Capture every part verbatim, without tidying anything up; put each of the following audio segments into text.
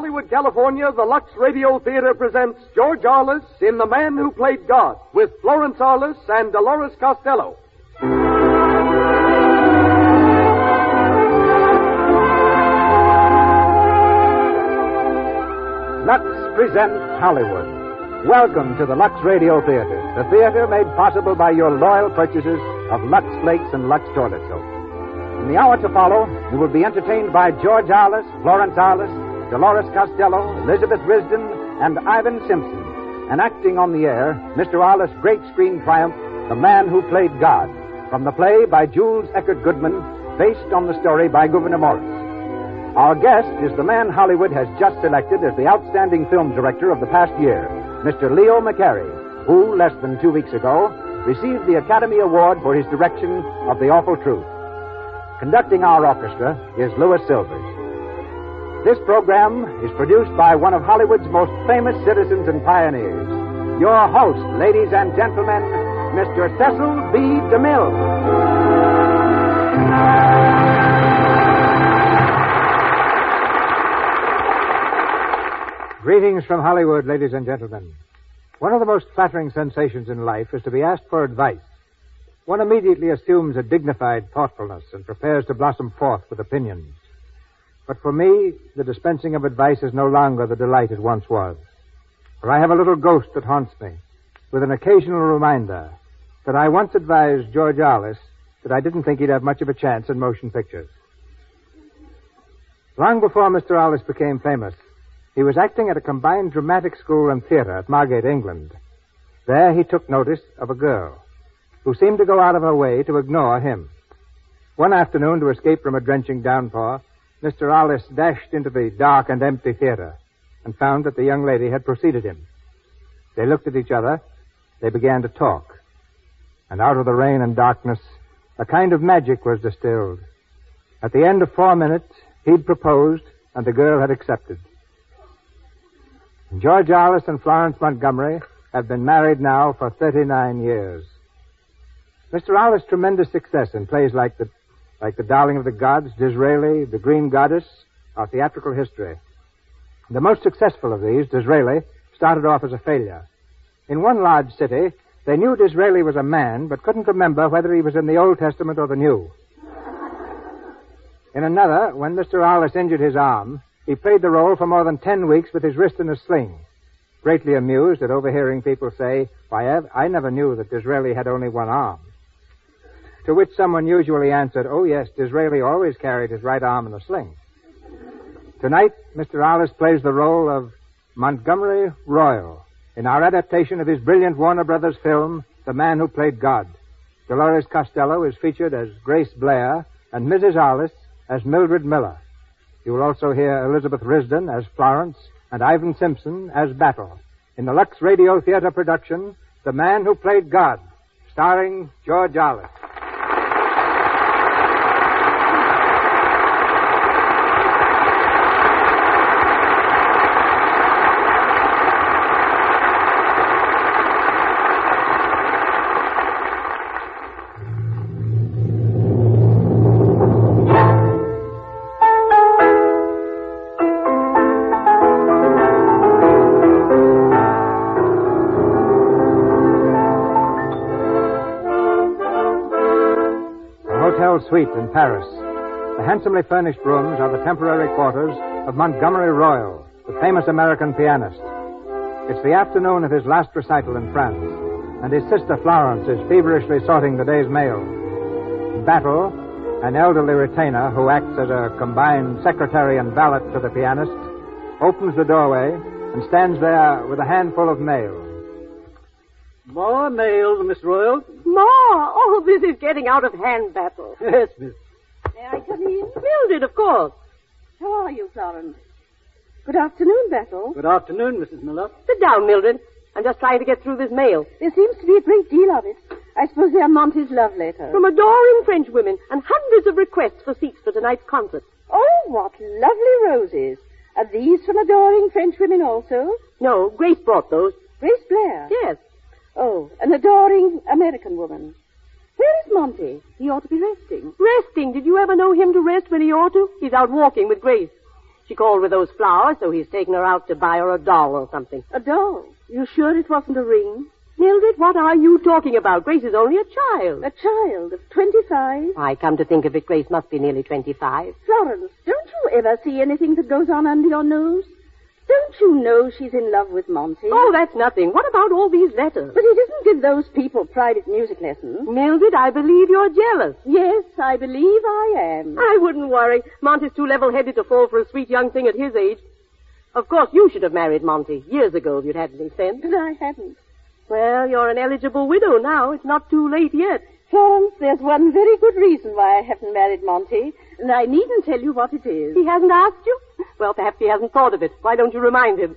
Hollywood, California, the Lux Radio Theater presents George Arliss in The Man Who Played God with Florence Arliss and Dolores Costello. Lux presents Hollywood. Welcome to the Lux Radio Theater, the theater made possible by your loyal purchases of Lux Flakes and Lux Toilet Soap. In the hour to follow, you will be entertained by George Arliss, Florence Arliss, Dolores Costello, Elizabeth Risden, and Ivan Simpson. And acting on the air, Mister Arliss' great screen triumph, The Man Who Played God, from the play by Jules Eckert Goodman, based on the story by Gouverneur Morris. Our guest is the man Hollywood has just selected as the outstanding film director of the past year, Mister Leo McCarey, who, less than two weeks ago, received the Academy Award for his direction of The Awful Truth. Conducting our orchestra is Louis Silvers. This program is produced by one of Hollywood's most famous citizens and pioneers. Your host, ladies and gentlemen, Mister Cecil B. DeMille. Greetings from Hollywood, ladies and gentlemen. One of the most flattering sensations in life is to be asked for advice. One immediately assumes a dignified thoughtfulness and prepares to blossom forth with opinions. But for me, the dispensing of advice is no longer the delight it once was. For I have a little ghost that haunts me, with an occasional reminder that I once advised George Arliss that I didn't think he'd have much of a chance in motion pictures. Long before Mister Arliss became famous, he was acting at a combined dramatic school and theater at Margate, England. There he took notice of a girl who seemed to go out of her way to ignore him. One afternoon, to escape from a drenching downpour, Mister Arliss dashed into the dark and empty theater and found that the young lady had preceded him. They looked at each other. They began to talk. And out of the rain and darkness, a kind of magic was distilled. At the end of four minutes, he'd proposed, and the girl had accepted. George Arliss and Florence Montgomery have been married now for thirty-nine years. Mister Arliss' tremendous success in plays like the like The Darling of the Gods, Disraeli, The Green Goddess, are theatrical history. The most successful of these, Disraeli, started off as a failure. In one large city, they knew Disraeli was a man, but couldn't remember whether he was in the Old Testament or the New. In another, when Mister Arliss injured his arm, he played the role for more than ten weeks with his wrist in a sling, greatly amused at overhearing people say, "Why, I never knew that Disraeli had only one arm." To which someone usually answered, "Oh, yes, Disraeli always carried his right arm in a sling." Tonight, Mister Arliss plays the role of Montgomery Royal in our adaptation of his brilliant Warner Brothers film, The Man Who Played God. Dolores Costello is featured as Grace Blair and Missus Arliss as Mildred Miller. You will also hear Elizabeth Risden as Florence and Ivan Simpson as Battle in the Lux Radio Theater production, The Man Who Played God, starring George Arliss. Suite in Paris. The handsomely furnished rooms are the temporary quarters of Montgomery Royal, the famous American pianist. It's the afternoon of his last recital in France, and his sister Florence is feverishly sorting the day's mail. Battle, an elderly retainer who acts as a combined secretary and valet to the pianist, opens the doorway and stands there with a handful of mail. More mail, Miss Royal. More? Oh, this is getting out of hand, Battle. Yes, miss. May I come in? Mildred, of course. How are you, Florence? Good afternoon, Battle. Good afternoon, Missus Miller. Sit down, Mildred. I'm just trying to get through this mail. There seems to be a great deal of it. I suppose they are Monty's love letters. From adoring French women and hundreds of requests for seats for tonight's concert. Oh, what lovely roses. Are these from adoring French women also? No, Grace brought those. Grace Blair? Yes. Oh, an adoring American woman. Where is Monty? He ought to be resting. Resting? Did you ever know him to rest when he ought to? He's out walking with Grace. She called with those flowers, so he's taken her out to buy her a doll or something. A doll? You sure it wasn't a ring? Mildred, what are you talking about? Grace is only a child. A child of twenty-five? I come to think of it, Grace must be nearly twenty-five. Florence, don't you ever see anything that goes on under your nose? Don't you know she's in love with Monty? Oh, that's nothing. What about all these letters? But he doesn't give those people private music lessons. Mildred, I believe you're jealous. Yes, I believe I am. I wouldn't worry. Monty's too level-headed to fall for a sweet young thing at his age. Of course, you should have married Monty years ago if you'd had any sense. But I haven't. Well, you're an eligible widow now. It's not too late yet. Florence, there's one very good reason why I haven't married Monty, and I needn't tell you what it is. He hasn't asked you? Well, perhaps he hasn't thought of it. Why don't you remind him?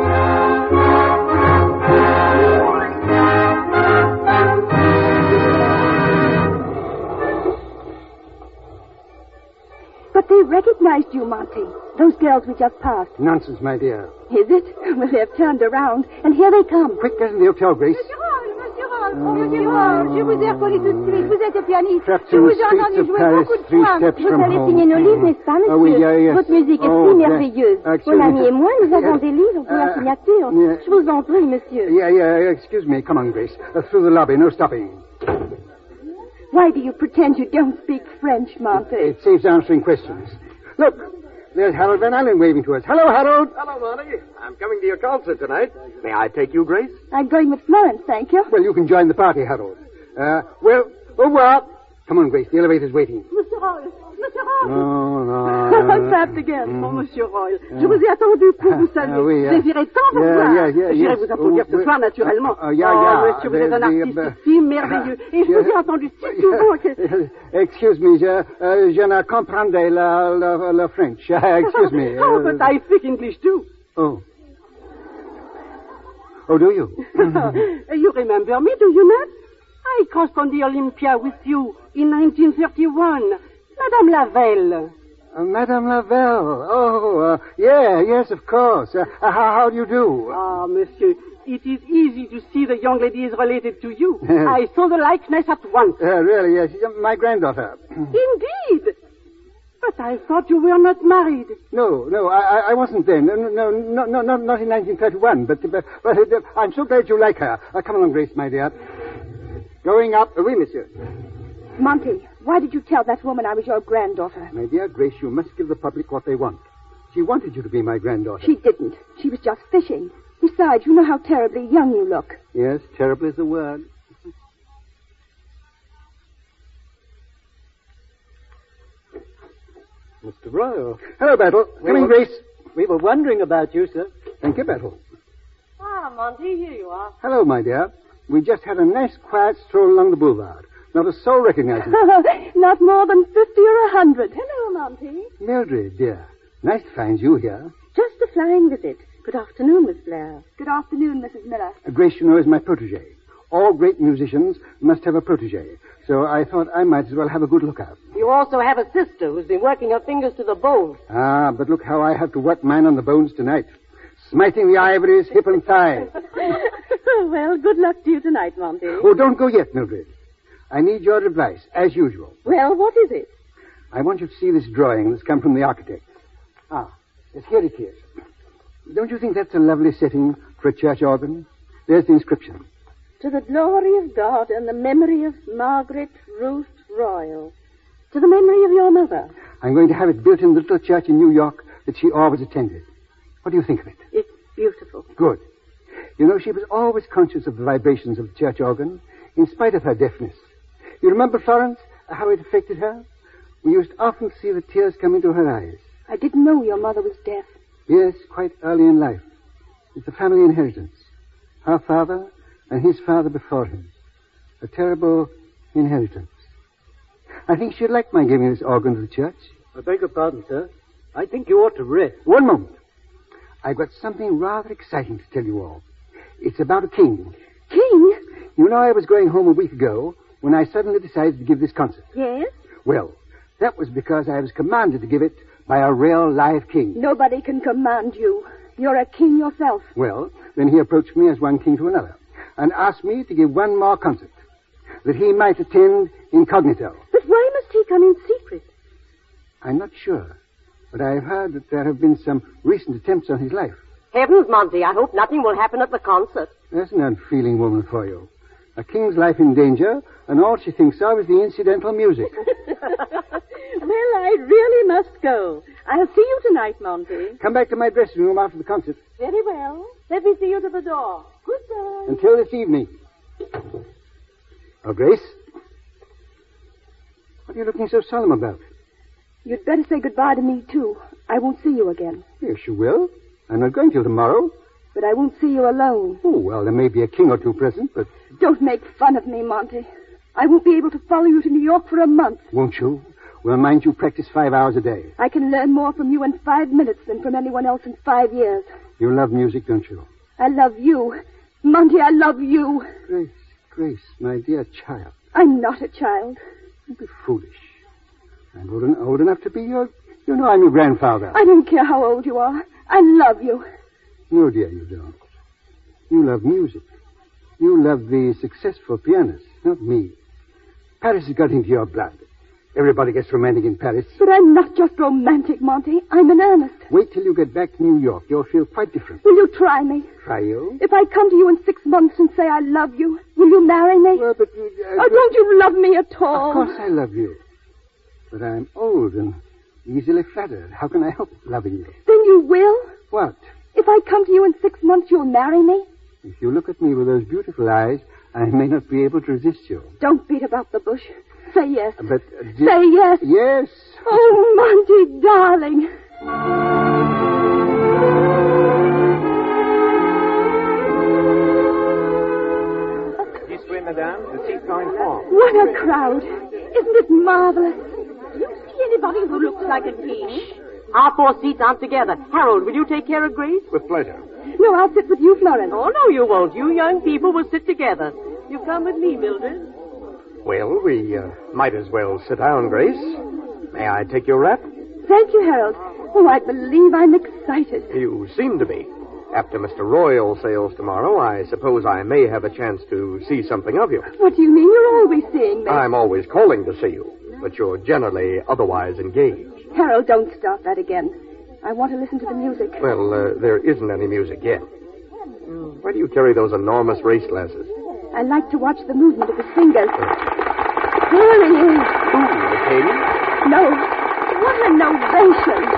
But they recognized you, Monty. Those girls we just passed. Nonsense, my dear. Is it? Well, they've turned around, and here they come. Quick, get in the hotel, Grace. Monsieur Roll, je vous ai reconnu tout de suite. Vous êtes pianiste. Trapped Je in vous the ai streets entendu of jouer Paris, beaucoup de three fois. steps Vous from allez home. signer nos livres, n'est-ce pas, monsieur? Oh, oui, yeah, yes. Votre musique est Oh, si yeah. merveilleuse. Excuse Mon me. ami et moi, nous avons Yeah. des livres pour la Uh, signature. yeah. Je vous en prie, monsieur. Yeah, yeah, excuse me. Come on, Grace. Uh, through the lobby, no stopping. Why do you pretend you don't speak French, Monty? It saves answering questions. Look, there's Harold Van Allen waving to us. Hello, Harold. Hello, Monty. I'm coming to your concert tonight. May I take you, Grace? I'm going with Florence, thank you. Well, you can join the party, Harold. Uh, well, au revoir. Come on, Grace. The elevator's waiting. Monsieur Royal, Monsieur Royal. Oh, no. I'm trapped again. Oh, Monsieur Royal. Je vous ai attendu pour vous saluer. Ah, oui, Je désirais tant vous yeah, voir. yeah, yeah, J'irai yes. vous applaudir Oh, ce oui. soir, naturellement. Oh, yeah, oh, yeah. monsieur, vous êtes un The- the, artiste uh, si merveilleux. Et je yeah. vous ai entendu si souvent que... Excuse me, je, uh, je ne comprends la, la, la French. Excuse me. Oh, Uh, but I speak English too. Oh. Oh, do you? You remember me, do you not? I crossed on the Olympia with you in nineteen thirty-one. Madame Lavelle. Uh, Madame Lavelle. Oh, uh, yeah, yes, of course. Uh, how, how do you do? Ah, monsieur, it is easy to see the young lady is related to you. I saw the likeness at once. Uh, really, yes. She's my granddaughter. Indeed. But I thought you were not married. No, no, I, I- I wasn't then. No, no, no, no, no, not in nineteen thirty-one. But, but, but uh, I'm so glad you like her. Uh, come along, Grace, my dear. Going up. Uh, oui, monsieur. Monty, why did you tell that woman I was your granddaughter? My dear Grace, you must give the public what they want. She wanted you to be my granddaughter. She didn't. She was just fishing. Besides, you know how terribly young you look. Yes, terrible is the word. Mister Royal, Hello, Battle. Come in, Well- Grace. we were wondering about you, sir. Thank you, Battle. Ah, Monty, here you are. Hello, my dear. We just had a nice, quiet stroll along the boulevard. Not a soul recognizing us. Not more than fifty or a hundred. Hello, Monty. Mildred, dear. Nice to find you here. Just a flying visit. Good afternoon, Miss Blair. Good afternoon, Missus Miller. Uh, Grace, you know, is my protege. All great musicians must have a protege. So I thought I might as well have a good look out. You also have a sister who's been working her fingers to the bone. Ah, but look how I have to work mine on the bones tonight. Smiting the ivories, hip and thigh. Well, good luck to you tonight, Monty. Oh, don't go yet, Mildred. I need your advice, as usual. Well, what is it? I want you to see this drawing that's come from the architect. Ah, yes, here it is. Don't you think that's a lovely setting for a church organ? There's the inscription. To the glory of God and the memory of Margaret Ruth Royal. To the memory of your mother. I'm going to have it built in the little church in New York that she always attended. What do you think of it? It's beautiful. Good. You know, she was always conscious of the vibrations of the church organ, in spite of her deafness. You remember, Florence, how it affected her? We used often to see the tears come into her eyes. I didn't know your mother was deaf. Yes, quite early in life. It's a family inheritance. Her father and his father before him. A terrible inheritance. I think she'd like my giving this organ to the church. I beg your pardon, sir. I think you ought to rest. One moment. I've got something rather exciting to tell you all. It's about a king. King? You know, I was going home a week ago when I suddenly decided to give this concert. Yes? Well, that was because I was commanded to give it by a real live king. Nobody can command you. You're a king yourself. Well, then he approached me as one king to another and asked me to give one more concert that he might attend incognito. But why must he come in secret? I'm not sure. but I've heard that there have been some recent attempts on his life. Heavens, Monty, I hope nothing will happen at the concert. That's an unfeeling woman for you. A king's life in danger, and all she thinks of is the incidental music. Well, I really must go. I'll see you tonight, Monty. Come back to my dressing room after the concert. Very well. Let me see you to the door. Goodbye. Until this evening. Oh, Grace? What are you looking so solemn about? You'd better say goodbye to me, too. I won't see you again. Yes, you will. I'm not going till tomorrow. But I won't see you alone. Oh, well, there may be a king or two present, but... Don't make fun of me, Monty. I won't be able to follow you to New York for a month. Won't you? Well, mind you practice five hours a day. I can learn more from you in five minutes than from anyone else in five years. You love music, don't you? I love you. Monty, I love you. Grace, Grace, my dear child. I'm not a child. Don't be foolish. I'm old, en- old enough to be your... You know I'm your grandfather. I don't care how old you are. I love you. No, dear, you don't. You love music. You love the successful pianist, not me. Paris has got into your blood. Everybody gets romantic in Paris. But I'm not just romantic, Monty. I'm in earnest. Wait till you get back to New York. You'll feel quite different. Will you try me? Try you? If I come to you in six months and say I love you, will you marry me? Well, but... Uh, oh, don't you love me at all? Of course I love you. But I'm old and easily flattered. How can I help loving you? Then you will? What? If I come to you in six months, you'll marry me? If you look at me with those beautiful eyes, I may not be able to resist you. Don't beat about the bush. Say yes. But... Uh, di- Say yes. Yes. Oh, Monty, darling. This way, madame. The seat's going form. What a crowd. Isn't it marvelous? Do you see anybody who looks like a king? Our four seats aren't together. Harold, will you take care of Grace? With pleasure. No, I'll sit with you, Florence. Oh, no, you won't. You young people will sit together. You come with me, Mildred. Well, we uh, might as well sit down, Grace. May I take your wrap? Thank you, Harold. Oh, I believe I'm excited. You seem to be. After Mister Royal sails tomorrow, I suppose I may have a chance to see something of you. What do you mean? You're always seeing me. I'm always calling to see you, but you're generally otherwise engaged. Harold, don't start that again. I want to listen to the music. Well, uh, there isn't any music yet. Why do you carry those enormous race glasses? I like to watch the movement of his fingers. Here he is. Who, the king? No. What an ovation.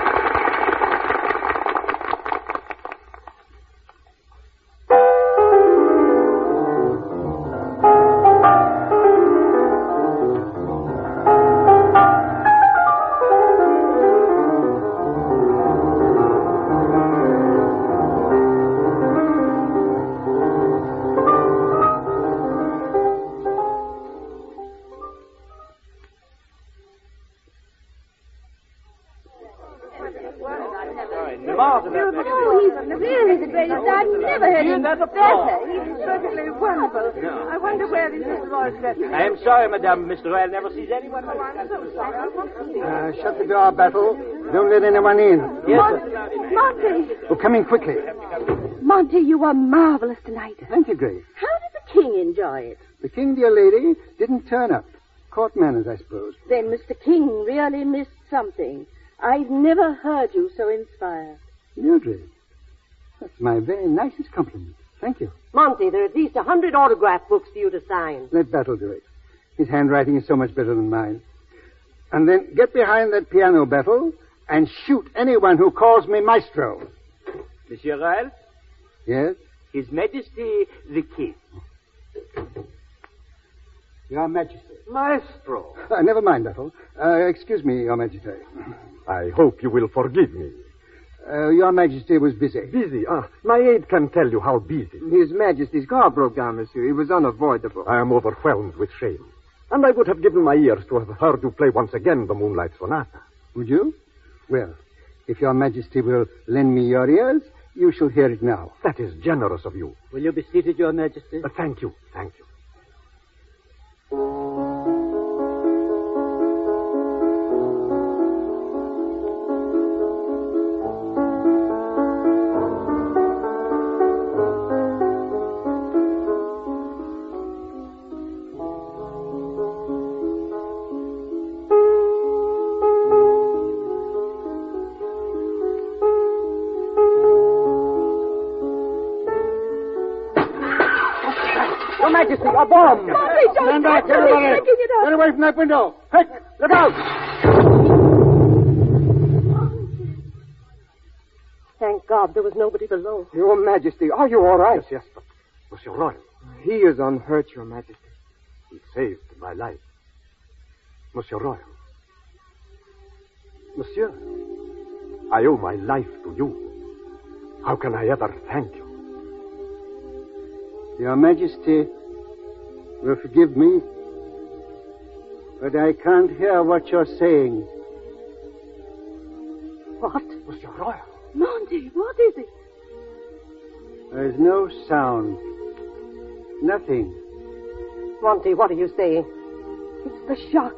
Oh, he's really the greatest. I've never heard him better. He's perfectly wonderful. No. I wonder where is Mister Roy's dressing. I am sorry, madame. Mister Royal never sees anyone. I'm so sorry. I want to see him. Uh, shut the door, Battle. Don't let anyone in. Yes, Mon- sir. Monty! Oh, come in quickly. Monty, you are marvelous tonight. Thank you, Grace. How did the king enjoy it? The king, dear lady, didn't turn up. Court manners, I suppose. Then Mister King really missed something. I've never heard you so inspired. Mildred, that's my very nicest compliment. Thank you. Monty, there are at least a hundred autograph books for you to sign. Let Battle do it. His handwriting is so much better than mine. And then get behind that piano, Battle, and shoot anyone who calls me maestro. Monsieur Royal, Yes? His Majesty the King. Your Majesty. Maestro. Uh, never mind, Battle. Uh, excuse me, Your Majesty. I hope you will forgive me. Uh, Your Majesty was busy. Busy? Ah, my aide can tell you how busy. His Majesty's car broke down, monsieur. It was unavoidable. I am overwhelmed with shame. And I would have given my ears to have heard you play once again the Moonlight Sonata. Would you? Well, if Your Majesty will lend me your ears, you shall hear it now. That is generous of you. Will you be seated, Your Majesty? Uh, thank you, thank you. Your Majesty, a bomb! Monty, don't Stand back, touch it. everybody. He's picking it up. Get away from that window. Quick, look out. Thank God there was nobody below. Your Majesty, are you all right? Yes, yes, but Monsieur Royal, He is unhurt, Your Majesty. he saved my life. Monsieur Royal. Monsieur, I owe my life to you. How can I ever thank you? Your Majesty will forgive me, but I can't hear what you're saying. What? Monsieur Royal. Monty, what is it? There's no sound. Nothing. Monty, what are you saying? It's the shock.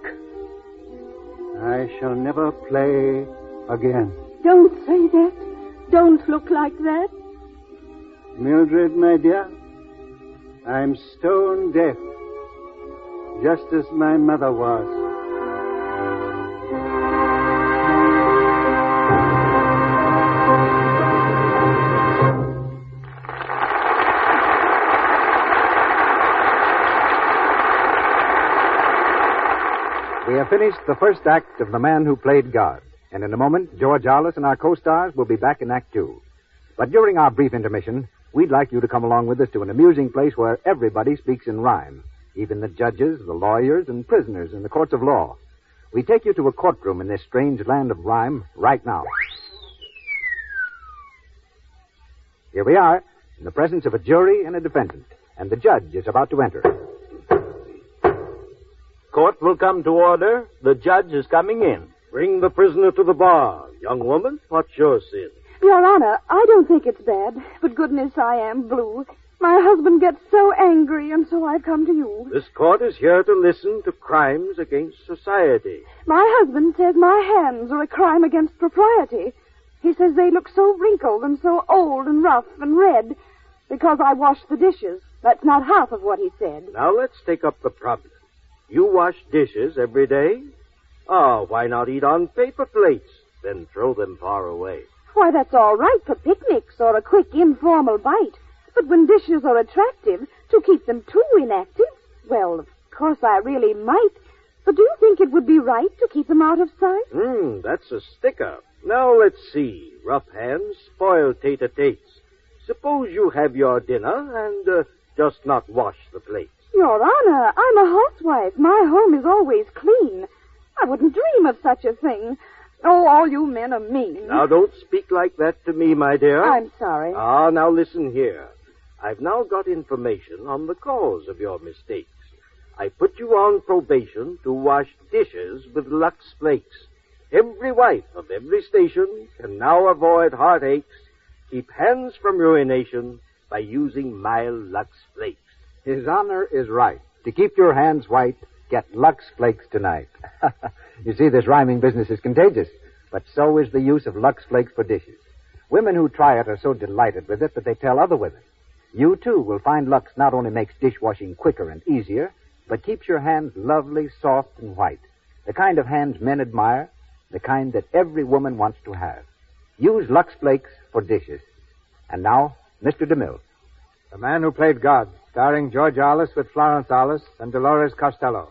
I shall never play again. Don't say that. Don't look like that. Mildred, my dear, I'm stone deaf, just as my mother was. We have finished the first act of The Man Who Played God, and in a moment, George Arliss and our co-stars will be back in Act Two. But during our brief intermission, we'd like you to come along with us to an amusing place where everybody speaks in rhyme, even the judges, the lawyers, and prisoners in the courts of law. We take you to a courtroom in this strange land of rhyme right now. Here we are, in the presence of a jury and a defendant, and the judge is about to enter. Court will come to order. The judge is coming in. Bring the prisoner to the bar. Young woman, what's your sin? Your Honor, I don't think it's bad, but goodness, I am blue. My husband gets so angry, and so I've come to you. This court is here to listen to crimes against society. My husband says my hands are a crime against propriety. He says they look so wrinkled and so old and rough and red because I wash the dishes. That's not half of what he said. Now let's take up the problem. You wash dishes every day? Ah, why not eat on paper plates, then throw them far away? Why, that's all right for picnics or a quick informal bite. But when dishes are attractive, to keep them too inactive, well, of course I really might. But do you think it would be right to keep them out of sight? Hmm, that's a sticker. Now let's see. Rough hands spoil tater-tates. Suppose you have your dinner and uh, just not wash the plates. Your Honor, I'm a housewife. My home is always clean. I wouldn't dream of such a thing. Oh, all you men are mean. Now, don't speak like that to me, my dear. I'm sorry. Ah, now listen here. I've now got information on the cause of your mistakes. I put you on probation to wash dishes with Lux Flakes. Every wife of every station can now avoid heartaches, keep hands from ruination by using mild Lux Flakes. His Honor is right. To keep your hands white, get Lux Flakes tonight. You see, this rhyming business is contagious, but so is the use of Lux Flakes for dishes. Women who try it are so delighted with it that they tell other women. You, too, will find Lux not only makes dishwashing quicker and easier, but keeps your hands lovely, soft, and white. The kind of hands men admire, the kind that every woman wants to have. Use Lux Flakes for dishes. And now, Mister DeMille. The Man Who Played God, starring George Arliss with Florence Arliss and Dolores Costello.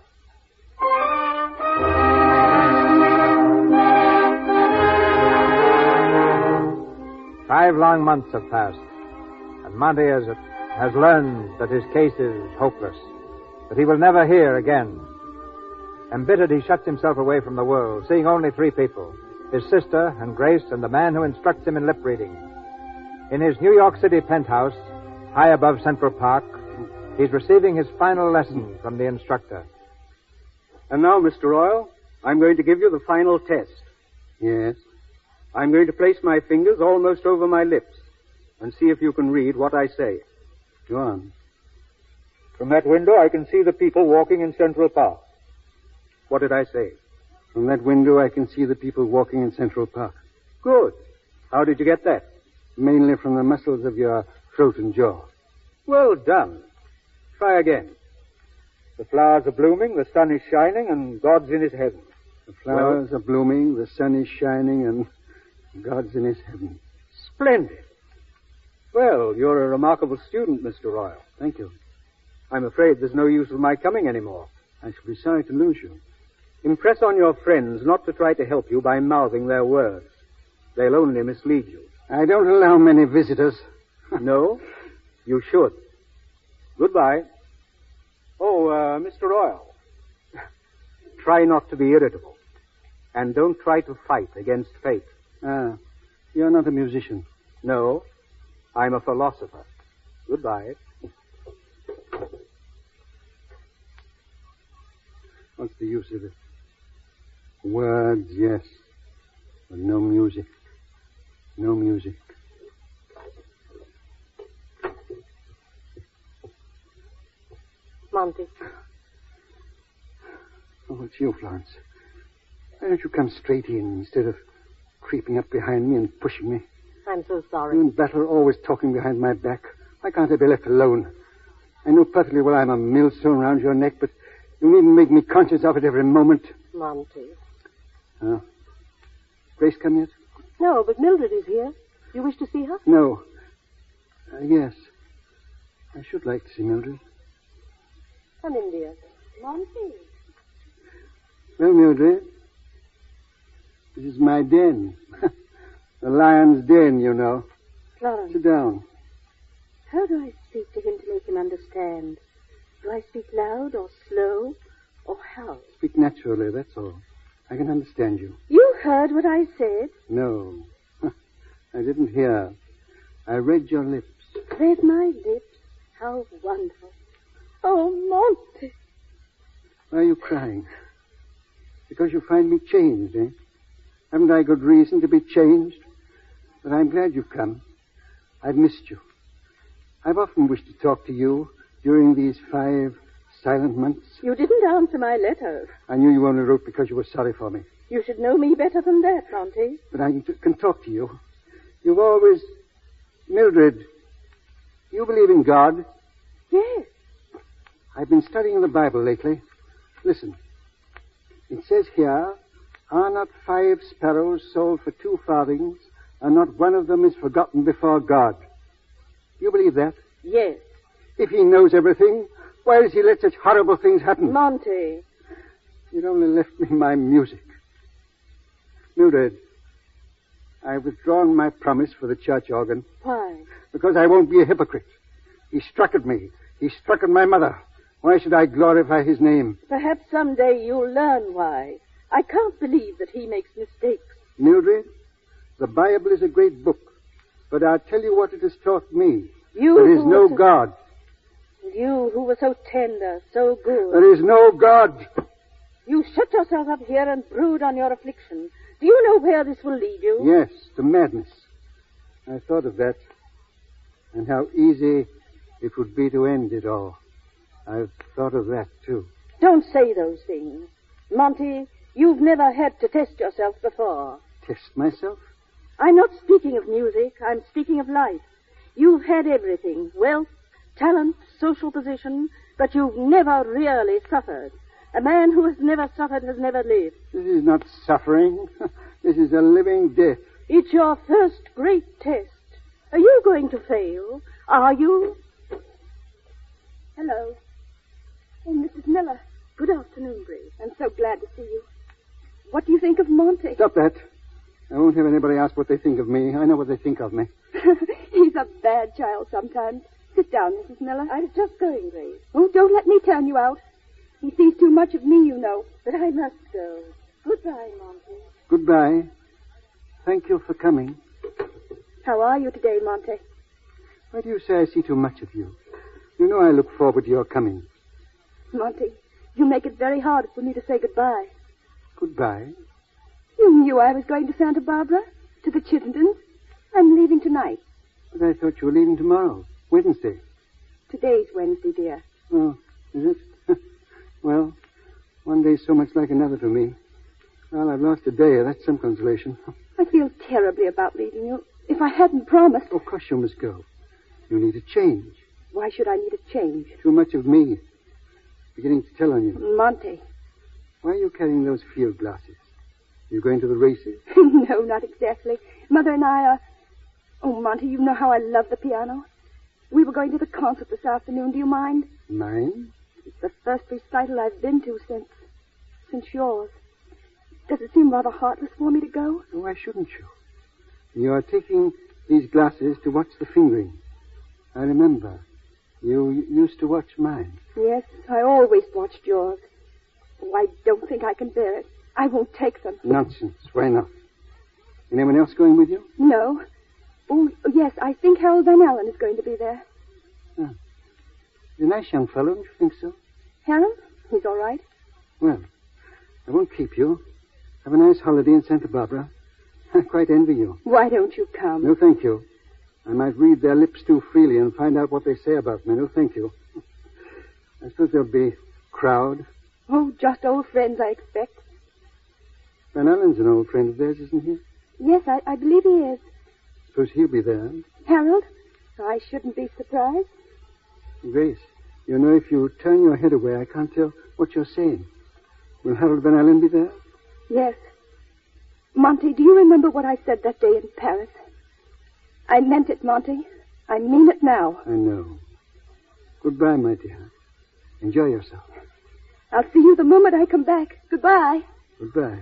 Five long months have passed, and Monty has, has learned that his case is hopeless, that he will never hear again. Embittered, he shuts himself away from the world, seeing only three people, his sister and Grace and the man who instructs him in lip reading. In his New York City penthouse, high above Central Park, he's receiving his final lesson from the instructor. And now, Mister Royal, I'm going to give you the final test. Yes? I'm going to place my fingers almost over my lips and see if you can read what I say. Go on. From that window, I can see the people walking in Central Park. What did I say? From that window, I can see the people walking in Central Park. Good. How did you get that? Mainly from the muscles of your throat and jaw. Well done. Try again. The flowers are blooming, the sun is shining, and God's in his heaven. The flowers well, are blooming, the sun is shining, and God's in his heaven. Splendid. Well, you're a remarkable student, Mister Royal. Thank you. I'm afraid there's no use of my coming anymore. I shall be sorry to lose you. Impress on your friends not to try to help you by mouthing their words. They'll only mislead you. I don't allow many visitors. No? You should. Goodbye. Oh, uh, Mister Royal. Try not to be irritable. And don't try to fight against fate. Ah, you're not a musician. No, I'm a philosopher. Goodbye. What's the use of it? Words, yes, but no music. No music. Monty. Oh, it's you, Florence. Why don't you come straight in instead of creeping up behind me and pushing me? I'm so sorry. You and Battle are always talking behind my back. Why can't I be left alone? I know perfectly well I'm a millstone around your neck, but you needn't make me conscious of it every moment. Monty. Oh. Grace come yet? No, but Mildred is here. You wish to see her? No. Uh, yes. I should like to see Mildred. Come in, dear. Monty. Well, Mildred, this is my den. The lion's den, you know. Florence. Sit down. How do I speak to him to make him understand? Do I speak loud or slow or how? Speak naturally, that's all. I can understand you. You heard what I said? No. I didn't hear. I read your lips. Read my lips? How wonderful. Oh, Monty. Why are you crying? Because you find me changed, eh? Haven't I good reason to be changed? But I'm glad you've come. I've missed you. I've often wished to talk to you during these five silent months. You didn't answer my letter. I knew you only wrote because you were sorry for me. You should know me better than that, Monty. But I can talk to you. You've always... Mildred, you believe in God? Yes. I've been studying the Bible lately. Listen. It says here, are not five sparrows sold for two farthings, and not one of them is forgotten before God? You believe that? Yes. If he knows everything, why does he let such horrible things happen? Monty. You'd only left me my music. Mildred, I've withdrawn my promise for the church organ. Why? Because I won't be a hypocrite. He struck at me. He struck at my mother. Why should I glorify his name? Perhaps someday you'll learn why. I can't believe that he makes mistakes. Mildred, the Bible is a great book, but I'll tell you what it has taught me. You there is no so... God. You who were so tender, so good. There is no God. You shut yourself up here and brood on your affliction. Do you know where this will lead you? Yes, to madness. I thought of that, and how easy it would be to end it all. I've thought of that, too. Don't say those things. Monty, you've never had to test yourself before. Test myself? I'm not speaking of music. I'm speaking of life. You've had everything. Wealth, talent, social position, but you've never really suffered. A man who has never suffered has never lived. This is not suffering. This is a living death. It's your first great test. Are you going to fail? Are you? Hello. Oh, Missus Miller. Good afternoon, Grace. I'm so glad to see you. What do you think of Monty? Stop that. I won't have anybody ask what they think of me. I know what they think of me. He's a bad child sometimes. Sit down, Missus Miller. I was just going, Grace. Oh, don't let me turn you out. He sees too much of me, you know. But I must go. Goodbye, Monty. Goodbye. Thank you for coming. How are you today, Monty? Why do you say I see too much of you? You know I look forward to your coming. Monty, you make it very hard for me to say goodbye. Goodbye? You knew I was going to Santa Barbara, to the Chittendens. I'm leaving tonight. But I thought you were leaving tomorrow, Wednesday. Today's Wednesday, dear. Oh, is it? Well, one day's so much like another to me. Well, I've lost a day. That's some consolation. I feel terribly about leaving you. If I hadn't promised... Of course you must go. You need a change. Why should I need a change? Too much of me. Beginning to tell on you. Monty. Why are you carrying those field glasses? Are you going to the races? No, not exactly. Mother and I are... Oh, Monty, you know how I love the piano. We were going to the concert this afternoon. Do you mind? Mine? It's the first recital I've been to since... since yours. Does it seem rather heartless for me to go? Why shouldn't you? You are taking these glasses to watch the fingering. I remember. You used to watch mine. Yes, I always watched yours. Oh, I don't think I can bear it. I won't take them. Nonsense. Why not? Anyone else going with you? No. Oh, yes, I think Harold Van Allen is going to be there. Ah. He's a nice young fellow, don't you think so? Harold? He's all right. Well, I won't keep you. Have a nice holiday in Santa Barbara. I quite envy you. Why don't you come? No, thank you. I might read their lips too freely and find out what they say about me. No, thank you. I suppose there'll be a crowd. Oh, just old friends, I expect. Van Allen's an old friend of theirs, isn't he? Yes, I, I believe he is. Suppose he'll be there. Harold? I shouldn't be surprised. Grace, you know, if you turn your head away, I can't tell what you're saying. Will Harold Van Allen be there? Yes. Monty, do you remember what I said that day in Paris? I meant it, Monty. I mean it now. I know. Goodbye, my dear. Enjoy yourself. I'll see you the moment I come back. Goodbye. Goodbye.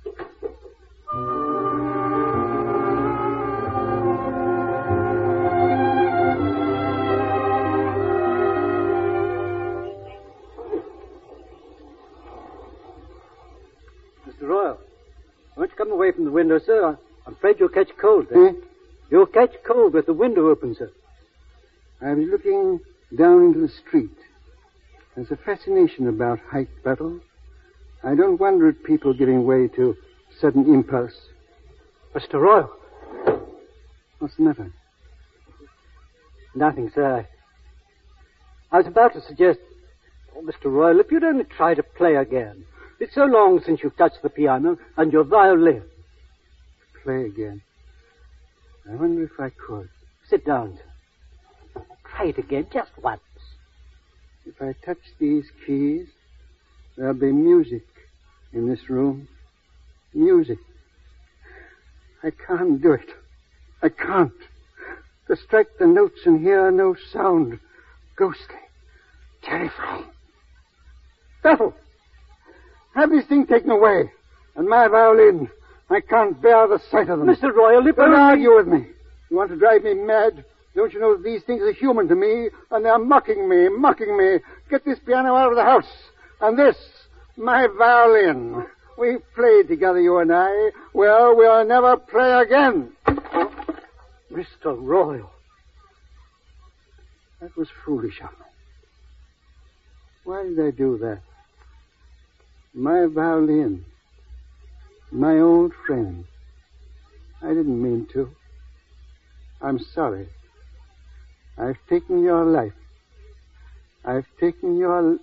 Mister Royal, won't you come away from the window, sir? I'm afraid you'll catch cold. Eh? You'll catch cold with the window open, sir. I was looking down into the street. There's a fascination about height battle. I don't wonder at people giving way to sudden impulse. Mister Royal. What's the matter? Nothing, sir. I was about to suggest, oh, Mister Royal, if you'd only try to play again. It's so long since you've touched the piano and your violin. Play again? I wonder if I could. Sit down, sir. Try it again, just once. If I touch these keys, there'll be music in this room. Music. I can't do it. I can't. To strike the notes and hear no sound. Ghostly. Terrifying. Bethel! Have this thing taken away. And my violin. I can't bear the sight of them. Mister Royal, if Don't only... argue with me. You want to drive me mad? Don't you know that these things are human to me, and they're mocking me, mocking me. Get this piano out of the house. And this, my violin. We've played together, you and I. Well, we'll never play again. Mister Royal. That was foolish of me. Why did I do that? My violin. My old friend. I didn't mean to. I'm sorry. I've taken your life. I've taken your...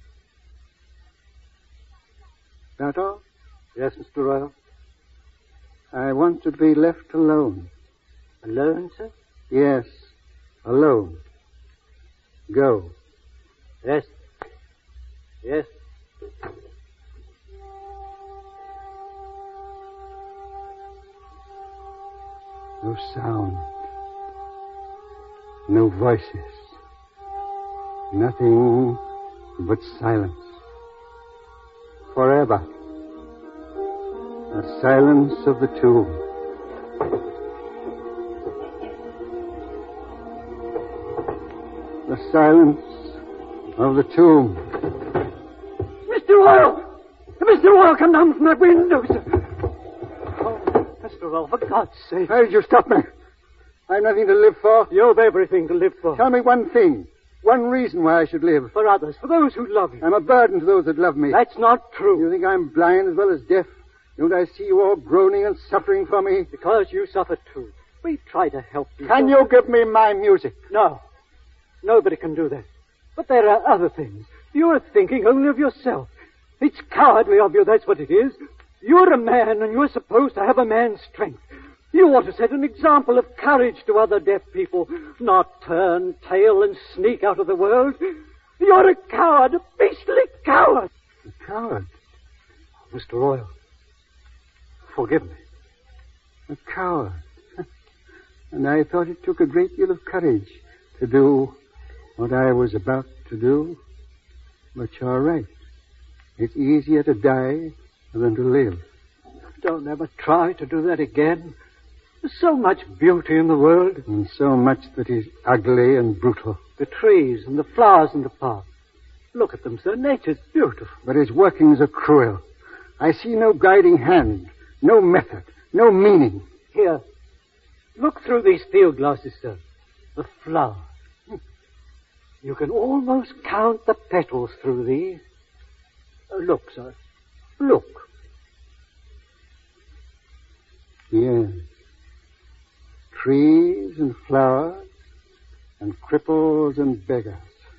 That all? Yes, Mister Royal. I want to be left alone. Alone, sir? Yes, alone. Go. Yes. Yes. No sound. No voices. Nothing but silence. Forever. The silence of the tomb. The silence of the tomb. Mister Royal! Mister Royal, come down from that window, sir. Oh, Mister Royal, for God's sake. Why did you stop me? I've nothing to live for. You've everything to live for. Tell me one thing. One reason why I should live. For others, for those who love you. I'm a burden to those that love me. That's not true. You think I'm blind as well as deaf? Don't I see you all groaning and suffering for me? Because you suffer too. We try to help you. Can you give me my music? No. Nobody can do that. But there are other things. You're thinking only of yourself. It's cowardly of you, that's what it is. You're a man, and you're supposed to have a man's strength. You ought to set an example of courage to other deaf people, not turn tail and sneak out of the world. You're a coward, a beastly coward. A coward? Mister Royal, forgive me. A coward? And I thought it took a great deal of courage to do what I was about to do. But you're right. It's easier to die than to live. Don't ever try to do that again. There's so much beauty in the world. And so much that is ugly and brutal. The trees and the flowers in the park. Look at them, sir. Nature's beautiful. But its workings are cruel. I see no guiding hand, no method, no meaning. Here, look through these field glasses, sir. The flowers. You can almost count the petals through these. Uh, look, sir. Look. Yes. Trees and flowers and cripples and beggars.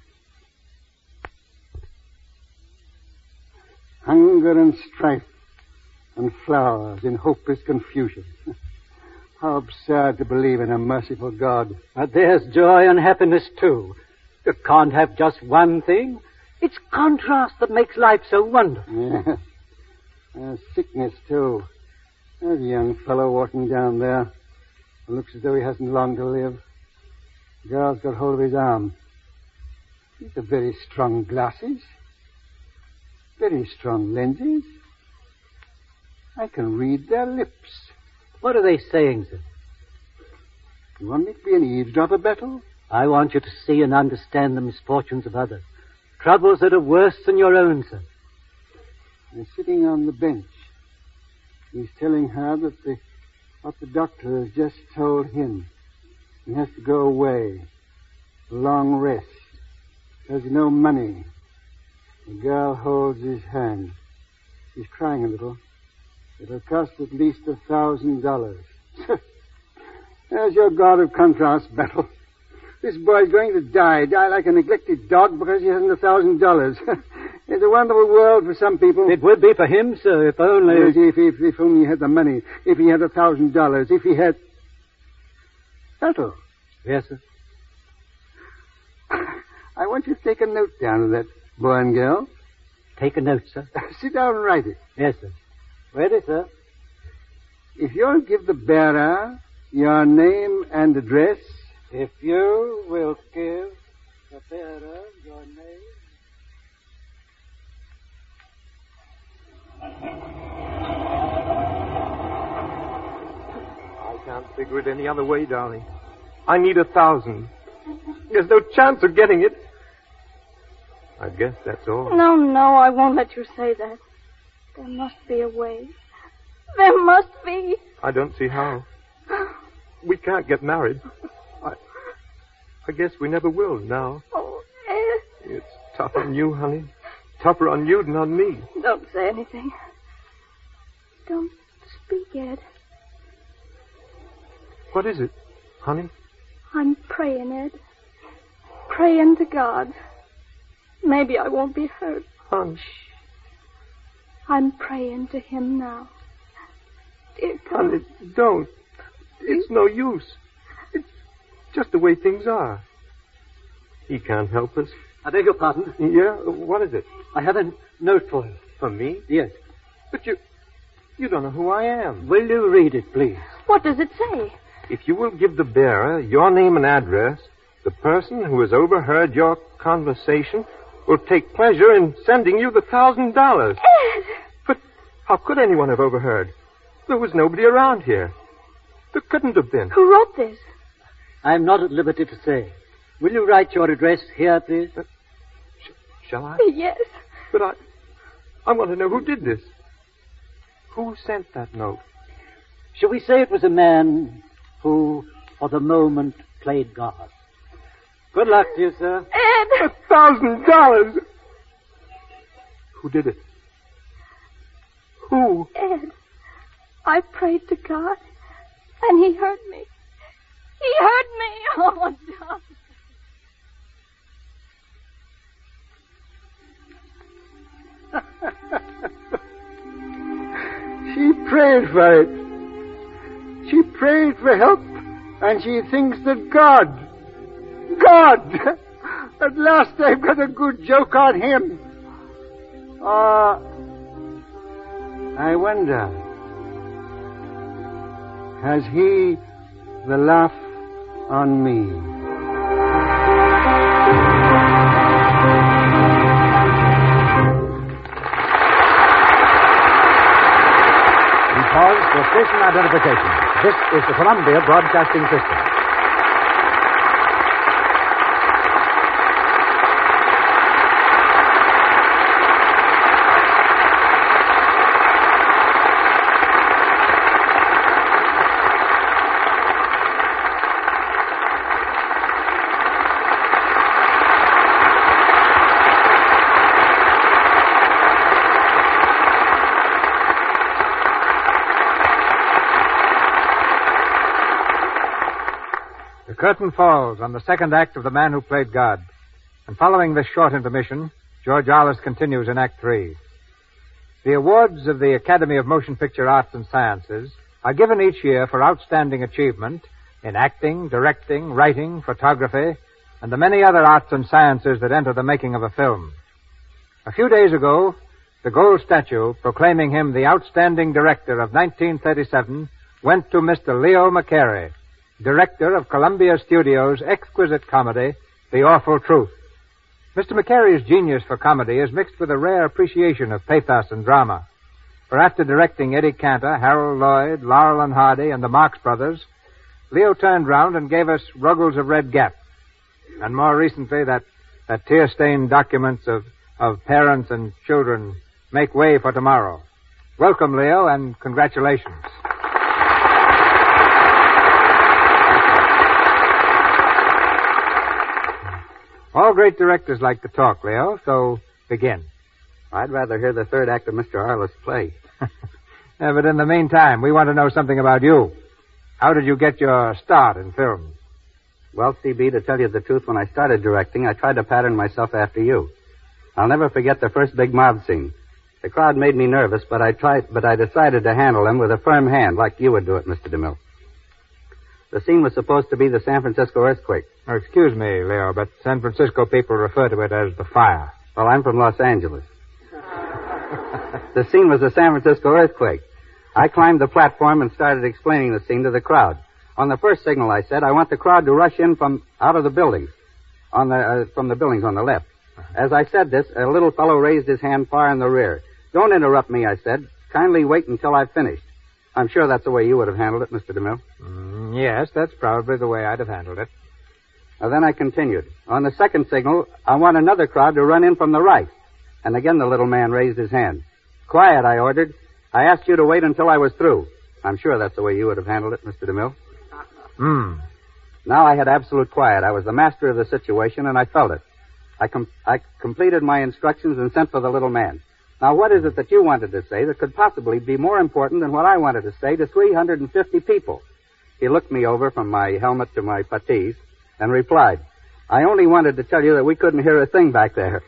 Hunger and strife and flowers in hopeless confusion. How absurd to believe in a merciful God. But there's joy and happiness, too. You can't have just one thing. It's contrast that makes life so wonderful. Yeah. There's sickness, too. There's a young fellow walking down there. It looks as though he hasn't long to live. The girl's got hold of his arm. These are very strong glasses. Very strong lenses. I can read their lips. What are they saying, sir? You want me to be an eavesdropper, Bettel? I want you to see and understand the misfortunes of others. Troubles that are worse than your own, sir. They're sitting on the bench. He's telling her that the, what the doctor has just told him. He has to go away. A long rest. There's no money. The girl holds his hand. He's crying a little. It'll cost at least a thousand dollars. There's your god of contrast, Bettel. This boy's going to die, die like a neglected dog because he hasn't a thousand dollars. It's a wonderful world for some people. It would be for him, sir, if only... Yes, if, if, if only he had the money. If he had a thousand dollars. If he had... Bettel. Yes, sir? I want you to take a note down of that boy and girl. Take a note, sir? Sit down and write it. Yes, sir. Ready, sir? If you'll give the bearer your name and address... If you will give the bearer your name... I can't figure it any other way, darling. I need a thousand. There's no chance of getting it. I guess that's all. No, no, I won't let you say that. There must be a way. There must be. I don't see how. We can't get married. I, I guess we never will now. Oh, Ed. It's tough on you, honey. Tougher on you than on me. Don't say anything. Don't speak, Ed. What is it, honey? I'm praying, Ed. Praying to God. Maybe I won't be hurt. Honey. I'm praying to him now. Dear God. Honey, don't. It's no use. It's just the way things are. He can't help us. I beg your pardon? Yeah? What is it? I have a note for you. For me? Yes. But you... You don't know who I am. Will you read it, please? What does it say? If you will give the bearer your name and address, the person who has overheard your conversation will take pleasure in sending you the thousand dollars. Ed! But how could anyone have overheard? There was nobody around here. There couldn't have been. Who wrote this? I'm not at liberty to say. Will you write your address here, please? Uh, sh- shall I? Yes. But I... I want to know who did this. Who sent that note? Shall we say it was a man who, for the moment, played God? Good luck to you, sir. Ed! A thousand dollars! Who did it? Who? Ed, I prayed to God, and he heard me. He heard me. Oh, darling. She prayed for it. She prayed for help, and she thinks that God, God, at last I've got a good joke on him. Ah, uh, I wonder, has he the laugh on me? Pause for station identification. This is the Columbia Broadcasting System. The curtain falls on the second act of The Man Who Played God. And following this short intermission, George Arliss continues in Act Three. The awards of the Academy of Motion Picture Arts and Sciences are given each year for outstanding achievement in acting, directing, writing, photography, and the many other arts and sciences that enter the making of a film. A few days ago, the gold statue proclaiming him the outstanding director of nineteen thirty-seven went to Mister Leo McCarey, director of Columbia Studios' exquisite comedy, The Awful Truth. Mister McCarey's genius for comedy is mixed with a rare appreciation of pathos and drama. For after directing Eddie Cantor, Harold Lloyd, Laurel and Hardy, and the Marx Brothers, Leo turned round and gave us Ruggles of Red Gap. And more recently, that, that tear-stained documents of, of parents and children make way for tomorrow. Welcome, Leo, and congratulations. All great directors like to talk, Leo, so begin. I'd rather hear the third act of Mister Arliss' play. Yeah, but in the meantime, we want to know something about you. How did you get your start in film? Well, C B, to tell you the truth, when I started directing, I tried to pattern myself after you. I'll never forget the first big mob scene. The crowd made me nervous, but I tried, but I decided to handle them with a firm hand, like you would do it, Mister DeMille. The scene was supposed to be the San Francisco earthquake. Oh, excuse me, Leo, but San Francisco people refer to it as the fire. Well, I'm from Los Angeles. The scene was the San Francisco earthquake. I climbed the platform and started explaining the scene to the crowd. On the first signal, I said, I want the crowd to rush in from out of the buildings, on the uh, from the buildings on the left. As I said this, a little fellow raised his hand far in the rear. Don't interrupt me, I said. Kindly wait until I've finished. I'm sure that's the way you would have handled it, Mister DeMille. Mm, yes, that's probably the way I'd have handled it. Now, then I continued. On the second signal, I want another crowd to run in from the right. And again the little man raised his hand. Quiet, I ordered. I asked you to wait until I was through. I'm sure that's the way you would have handled it, Mister DeMille. Hmm. Now I had absolute quiet. I was the master of the situation, and I felt it. I, com- I completed my instructions and sent for the little man. Now, what is it that you wanted to say that could possibly be more important than what I wanted to say to three hundred fifty people? He looked me over from my helmet to my puttees and replied, I only wanted to tell you that we couldn't hear a thing back there.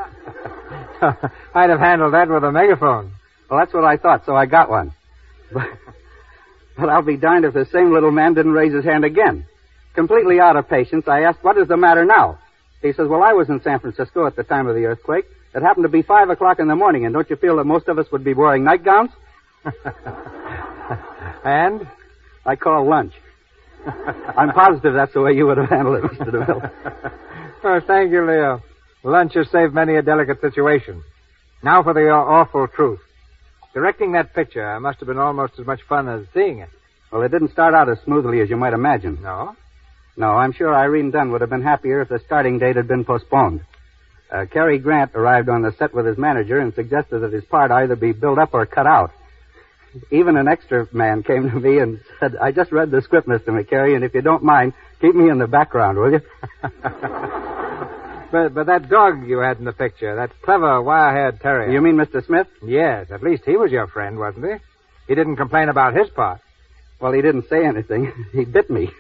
I'd have handled that with a megaphone. Well, that's what I thought, so I got one. But, but I'll be darned if the same little man didn't raise his hand again. Completely out of patience, I asked, what is the matter now? He says, well, I was in San Francisco at the time of the earthquake. It happened to be five o'clock in the morning, and don't you feel that most of us would be wearing nightgowns? And? I call lunch. I'm positive that's the way you would have handled it, Mister DeMille. Oh, thank you, Leo. Lunch has saved many a delicate situation. Now for the awful truth. Directing that picture must have been almost as much fun as seeing it. Well, it didn't start out as smoothly as you might imagine. No? No, I'm sure Irene Dunn would have been happier if the starting date had been postponed. Uh, Cary Grant arrived on the set with his manager and suggested that his part either be built up or cut out. Even an extra man came to me and said, I just read the script, Mister McCary, and if you don't mind, keep me in the background, will you? but but that dog you had in the picture, that clever wire-haired terrier. You mean Mister Smith? Yes, at least he was your friend, wasn't he? He didn't complain about his part. Well, he didn't say anything. He bit me.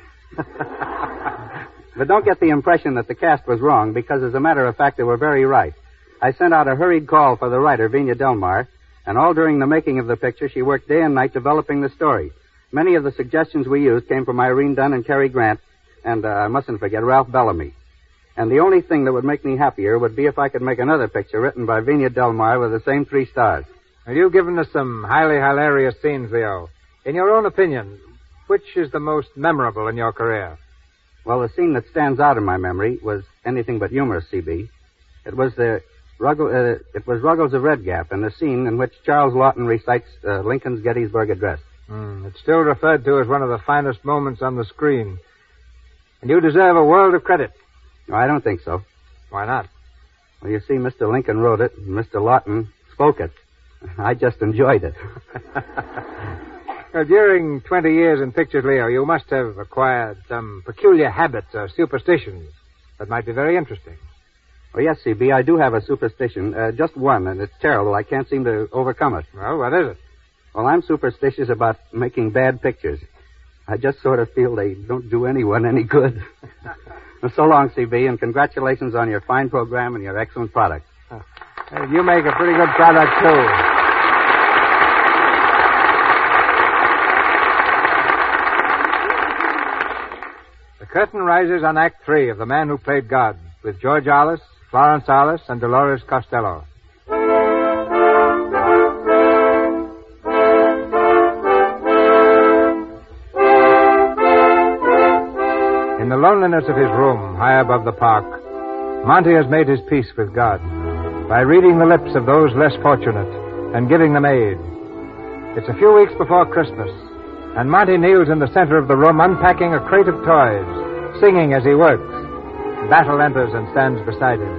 But don't get the impression that the cast was wrong, because as a matter of fact, they were very right. I sent out a hurried call for the writer, Vina Delmar, and all during the making of the picture, she worked day and night developing the story. Many of the suggestions we used came from Irene Dunn and Cary Grant, and uh, I mustn't forget Ralph Bellamy. And the only thing that would make me happier would be if I could make another picture written by Vina Delmar with the same three stars. Well, you've given us some highly hilarious scenes, Leo. In your own opinion, which is the most memorable in your career? Well, the scene that stands out in my memory was anything but humorous, C B. It was the Ruggles, uh, it was Ruggles of Red Gap, and the scene in which Charles Lawton recites uh, Lincoln's Gettysburg Address. Mm, it's still referred to as one of the finest moments on the screen. And you deserve a world of credit. No, I don't think so. Why not? Well, you see, Mister Lincoln wrote it, and Mister Lawton spoke it. I just enjoyed it. Well, during twenty years in pictures, Leo, you must have acquired some peculiar habits or superstitions that might be very interesting. Oh, yes, C B, I do have a superstition. Uh, just one, and it's terrible. I can't seem to overcome it. Well, what is it? Well, I'm superstitious about making bad pictures. I just sort of feel they don't do anyone any good. Well, so long, C B, and congratulations on your fine program and your excellent product. Oh. Hey, you make a pretty good product, too. The curtain rises on Act Three of The Man Who Played God, with George Arliss, Florence Arliss, and Dolores Costello. In the loneliness of his room, high above the park, Monty has made his peace with God by reading the lips of those less fortunate and giving them aid. It's a few weeks before Christmas, and Monty kneels in the center of the room unpacking a crate of toys, singing as he works. Battle enters and stands beside him.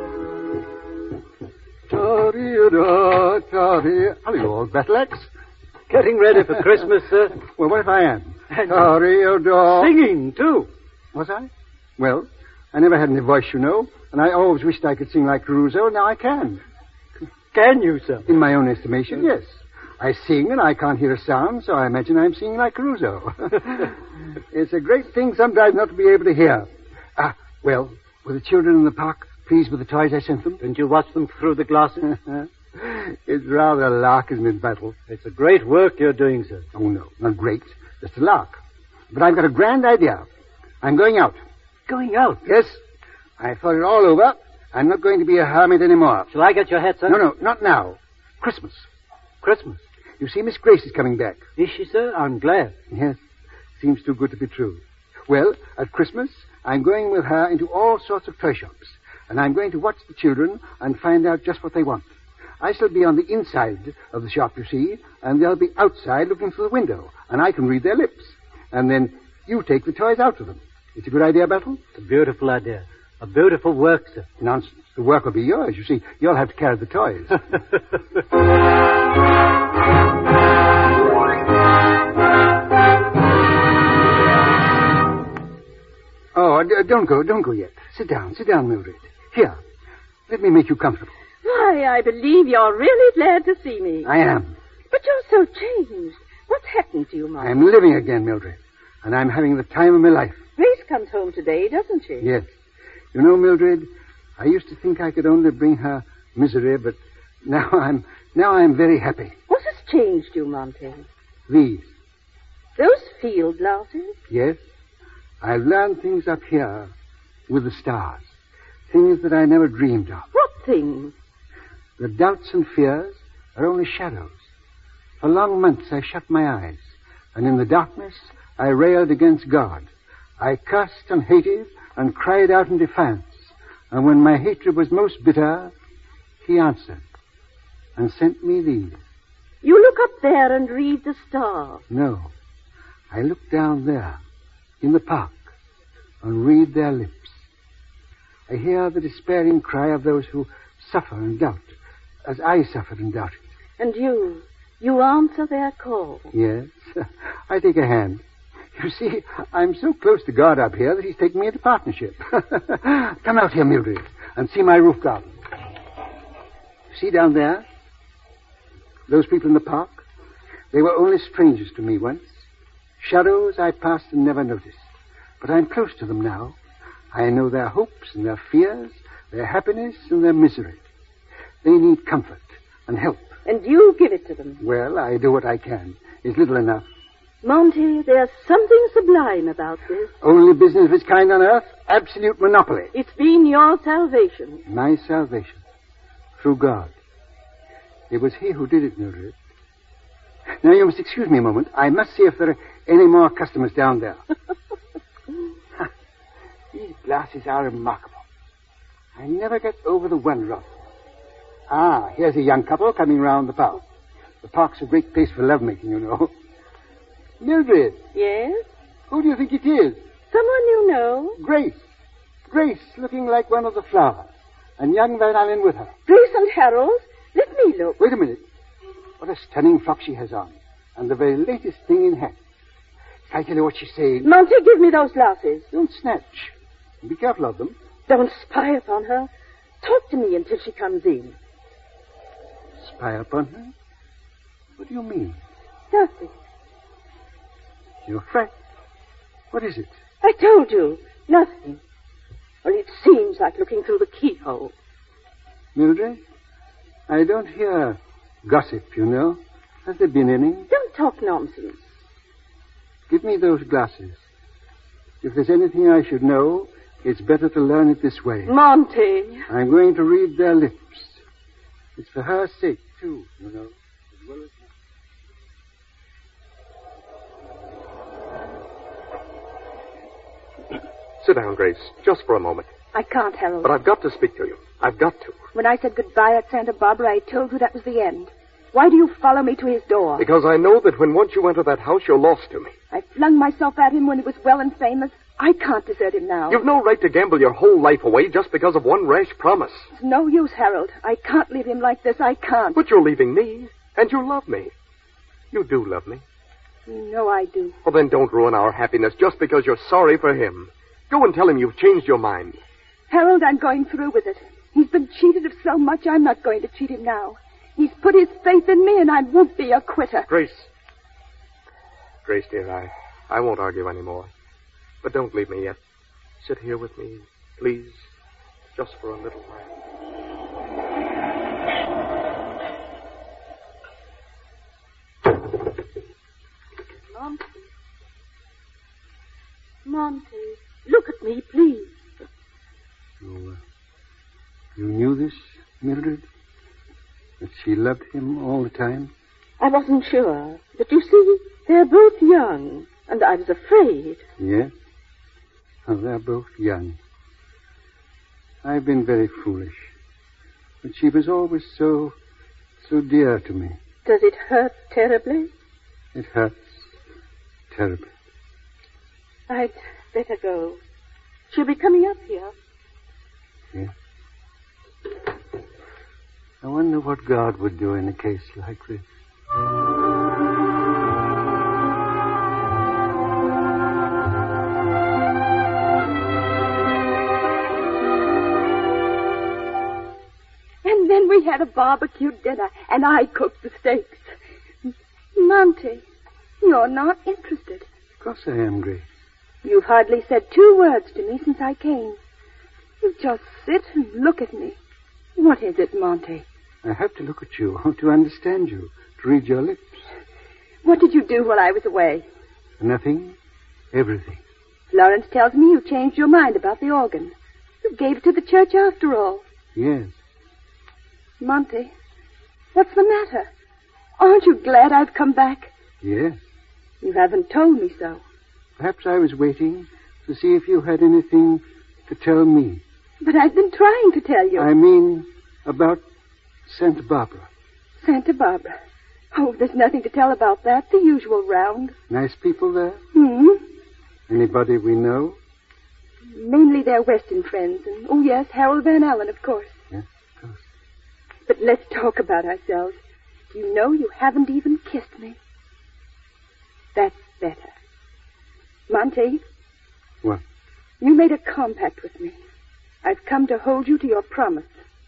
Hello, old Battleaxe. Getting ready for Christmas, sir? Well, what if I am? Singing, too. Was I? Well, I never had any voice, you know, and I always wished I could sing like Caruso, and now I can. Can you, sir? In my own estimation, yes. I sing, and I can't hear a sound, so I imagine I'm singing like Caruso. It's a great thing sometimes not to be able to hear. Ah, well, were the children in the park pleased with the toys I sent them? Didn't you watch them through the glasses? It's rather a lark, isn't it, Battle? It's a great work you're doing, sir. Oh, no, not great. Just a lark. But I've got a grand idea. I'm going out. Going out? Yes. I thought it all over. I'm not going to be a hermit anymore. Shall I get your hat, sir? No, no, not now. Christmas. Christmas? You see, Miss Grace is coming back. Is she, sir? I'm glad. Yes. Seems too good to be true. Well, at Christmas, I'm going with her into all sorts of toy shops. And I'm going to watch the children and find out just what they want. I shall be on the inside of the shop, you see, and they'll be outside looking through the window, and I can read their lips. And then you take the toys out to them. It's a good idea, Battle? It's a beautiful idea. A beautiful work, sir. Nonsense. The work will be yours. You see, you'll have to carry the toys. Oh, d- don't go, don't go yet. Sit down, sit down, Mildred. Here, let me make you comfortable. Why, I believe you're really glad to see me. I am. But you're so changed. What's happened to you, Mom? I'm living again, Mildred. And I'm having the time of my life. Grace comes home today, doesn't she? Yes. You know, Mildred, I used to think I could only bring her misery, but now I'm now I'm very happy. What has changed you, Monty? These. Those field glasses? Yes. I've learned things up here with the stars. Things that I never dreamed of. What things? The doubts and fears are only shadows. For long months I shut my eyes, and in the darkness I railed against God. I cursed and hated and cried out in defiance. And when my hatred was most bitter, he answered and sent me these. You look up there and read the stars. No. I look down there in the park and read their lips. I hear the despairing cry of those who suffer and doubt, as I suffered and doubted. And you, you answer their call. Yes, I take a hand. You see, I'm so close to God up here that he's taken me into partnership. Come out here, Mildred, and see my roof garden. See down there? Those people in the park? They were only strangers to me once. Shadows I passed and never noticed. But I'm close to them now. I know their hopes and their fears, their happiness and their misery. They need comfort and help. And you give it to them. Well, I do what I can. It's little enough. Monty, there's something sublime about this. Only business of its kind on earth? Absolute monopoly. It's been your salvation. My salvation. Through God. It was he who did it, Mildred. Now, you must excuse me a moment. I must see if there are any more customers down there. These glasses are remarkable. I never get over the wonder of them. Ah, here's a young couple coming round the park. The park's a great place for lovemaking, you know. Mildred. Yes? Who do you think it is? Someone you know. Grace. Grace, looking like one of the flowers. And young Van Allen with her. Grace and Harold? Let me look. Wait a minute. What a stunning frock she has on. And the very latest thing in hats. I tell you what she's saying. Monty, give me those glasses. Don't snatch. Be careful of them. Don't spy upon her. Talk to me until she comes in. Spy upon her? What do you mean? Nothing. You're frightened. What is it? I told you. Nothing. Well, it seems like looking through the keyhole. Mildred, I don't hear gossip, you know. Has there been any? Don't talk nonsense. Give me those glasses. If there's anything I should know, it's better to learn it this way. Monty. I'm going to read their lips. It's for her sake, too, you know, as well as mine. Sit down, Grace, just for a moment. I can't, Harold. But I've got to speak to you. I've got to. When I said goodbye at Santa Barbara, I told you that was the end. Why do you follow me to his door? Because I know that when once you enter that house, you're lost to me. I flung myself at him when he was well and famous. I can't desert him now. You've no right to gamble your whole life away just because of one rash promise. It's no use, Harold. I can't leave him like this. I can't. But you're leaving me, and you love me. You do love me. You know I do. Well, then don't ruin our happiness just because you're sorry for him. Go and tell him you've changed your mind. Harold, I'm going through with it. He's been cheated of so much, I'm not going to cheat him now. He's put his faith in me, and I won't be a quitter. Grace. Grace, dear, I, I won't argue anymore. But don't leave me yet. Sit here with me, please, just for a little while. Monty. Monty, look at me, please. You, uh, you knew this, Mildred? That she loved him all the time? I wasn't sure. But you see, they're both young, and I was afraid. Yes? Oh, they're both young. I've been very foolish. But she was always so, so dear to me. Does it hurt terribly? It hurts terribly. I'd better go. She'll be coming up here. Yes. I wonder what God would do in a case like this. And then we had a barbecue dinner, and I cooked the steaks. Monty, you're not interested. Of course I am, Grace. You've hardly said two words to me since I came. You just sit and look at me. What is it, Monty? I have to look at you to understand you, to read your lips. What did you do while I was away? Nothing. Everything. Florence tells me you changed your mind about the organ. You gave it to the church after all. Yes. Monty, what's the matter? Aren't you glad I've come back? Yes. You haven't told me so. Perhaps I was waiting to see if you had anything to tell me. But I've been trying to tell you. I mean, about Santa Barbara. Santa Barbara. Oh, there's nothing to tell about that. The usual round. Nice people there? Hmm. Anybody we know? Mainly their Western friends. And, oh, yes, Harold Van Allen, of course. Yes, of course. But let's talk about ourselves. You know you haven't even kissed me. That's better. Monty. What? You made a compact with me. I've come to hold you to your promise.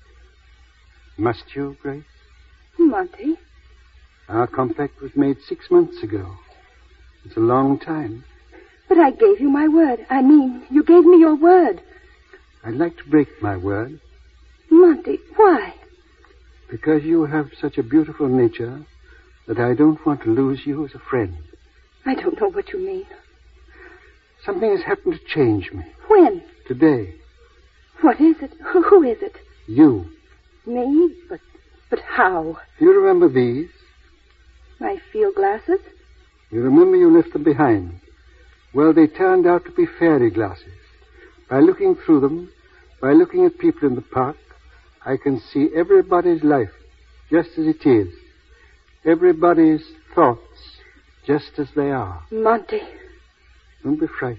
Must you, Grace? Monty. Our compact was made six months ago. It's a long time. But I gave you my word. I mean, you gave me your word. I'd like to break my word. Monty, why? Because you have such a beautiful nature that I don't want to lose you as a friend. I don't know what you mean. Something has happened to change me. When? Today. What is it? Who, who is it? You. Me? But, but how? Do you remember these? My field glasses? You remember you left them behind. Well, they turned out to be fairy glasses. By looking through them, by looking at people in the park, I can see everybody's life just as it is. Everybody's thoughts just as they are. Monty. Don't be frightened.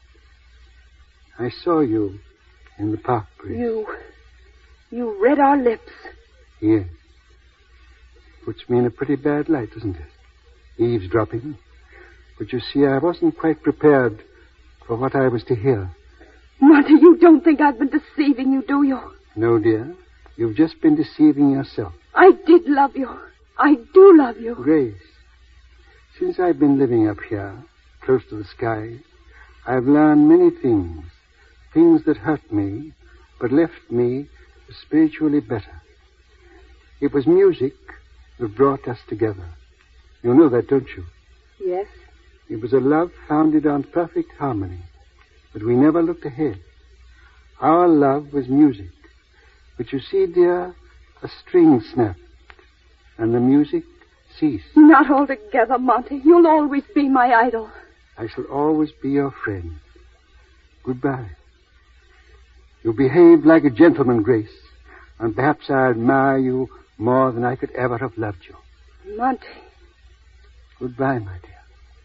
I saw you in the park, Grace. You... You read our lips. Yes. Puts me in a pretty bad light, doesn't it? Eavesdropping. But you see, I wasn't quite prepared for what I was to hear. Monty, you don't think I've been deceiving you, do you? No, dear. You've just been deceiving yourself. I did love you. I do love you. Grace, since I've been living up here, close to the sky, I've learned many things. Things that hurt me, but left me spiritually better. It was music that brought us together. You know that, don't you? Yes. It was a love founded on perfect harmony, but we never looked ahead. Our love was music. But you see, dear, a string snapped, and the music ceased. Not altogether, Monty. You'll always be my idol. I shall always be your friend. Goodbye. You behaved like a gentleman, Grace, and perhaps I admire you more than I could ever have loved you. Monty. Goodbye, my dear.